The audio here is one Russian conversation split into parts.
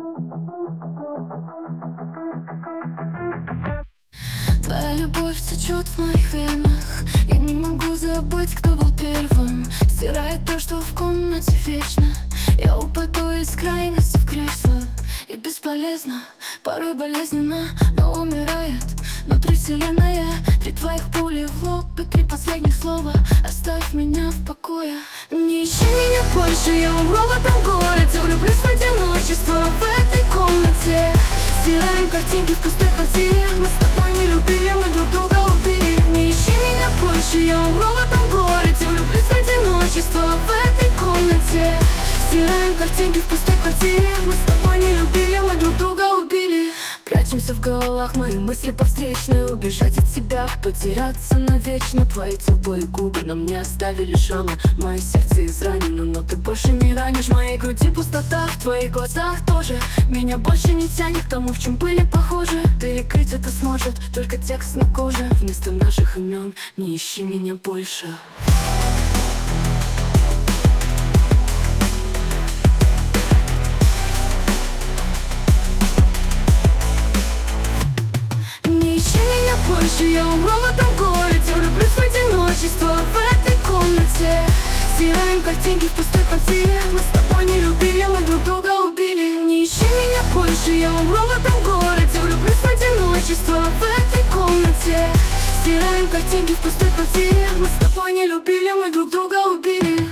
Твоя любовь течет в моих венах. Я не могу забыть, кто был первым. Стирает то, что в комнате вечно. Я упаду из крайности в кресло. И бесполезно, порой болезненно, но умирает внутри вселенная. Три твоих пули в лоб и три последних слова: оставь меня в покое. Не ищи меня больше, я умру в этом городе. Влюблюсь в одиночество в этой комнате. Стираем картинки в пустой квартире. Мы с тобой не любили, мы друг друга убили. Не ищи меня больше, я умру в этом городе. Влюблюсь в одиночество в этой комнате. Стираем картинки в пустой квартире. Мы с тобой не любили, мы друг друга убили. Прячемся в головах, мои мысли повстречные. Убежать от тебя, потеряться навечно. Твои теплые губы нам не оставили шрама. Мое сердце изранено, но ты больше не ранишь. В моей груди пустота, в твоих глазах тоже. Меня больше не тянет к тому, в чем были похожи. Перекрыть это сможет только текст на коже. Вместо наших имен не ищи меня больше. Больше я умру в этом городе. Влюблюсь в одиночество в этой комнате. Стираем картинки в пустой квартире. Мы с тобой не любили, мы друг друга убили. Не ищи меня больше, я умру в этом городе. Влюблюсь в одиночество в этой комнате. Стираем картинки в пустой квартире. Мы с тобой не любили, мы друг друга убили.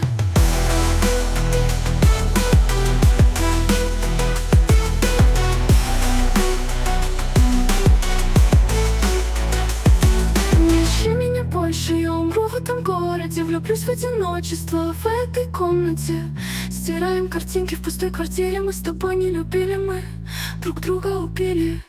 Я умру в этом городе. Влюблюсь в одиночество в этой комнате. Стираем картинки в пустой квартире. Мы с тобой не любили, мы друг друга убили.